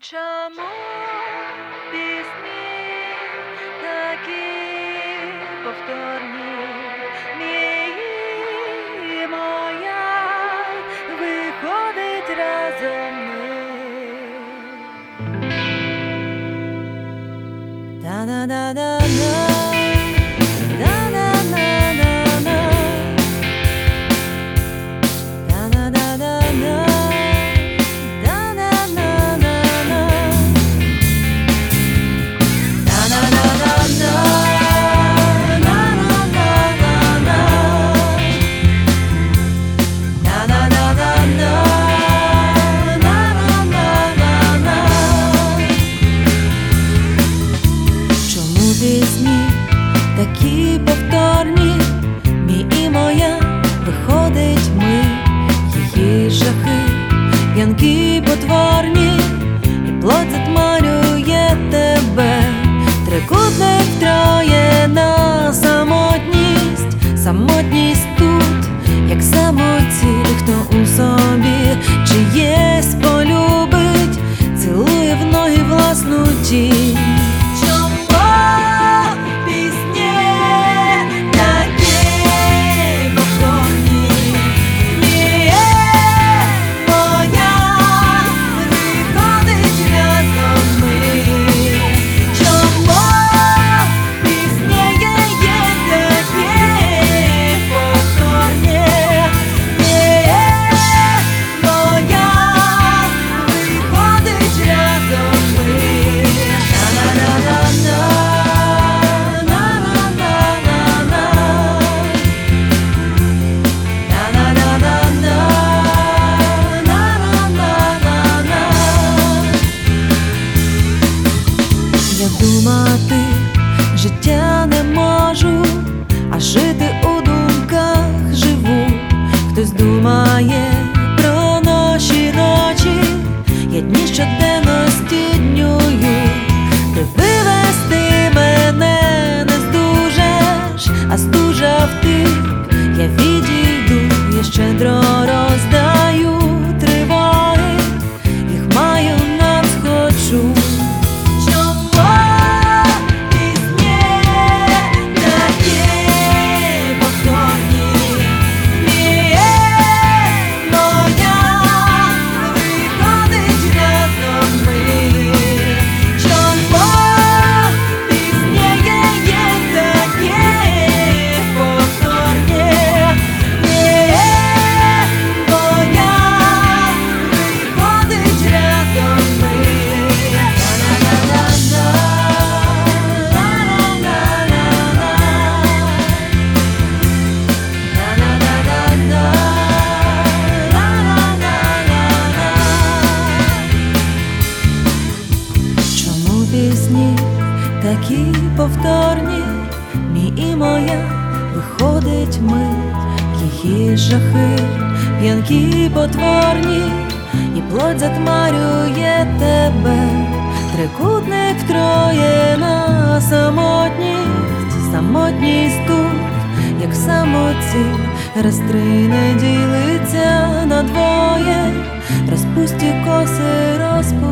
Чому пісні такі повторні, мій моя виходить разом ми. Та-да-да-да-да. Пісні такі повторні, мій і моя виходить ми, її жахи, п'янки потворні, і плоть затмарює тебе, трикутник втроє на самотність, самотність тут, як самоціль, хто у собі чиєсь полюбить, цілує в ноги власну тінь. Думати життя не можу, а жити у думках живу. Хтось думає про наші ночі, я дні щоденності днюю. Ти вивести мене не здужеш, а здужав ти, я відійду, я щедро роздаю тривоги, їх маю надсхочу. Пісні такі повторні, мій і моя виходить ми, її жахи, п'янки потворні, і плоть затмарює тебе, трикутник втроє на самотність, самотність тут, як самоціль, розтри не ділиться на двоє, розпусті коси розпусті.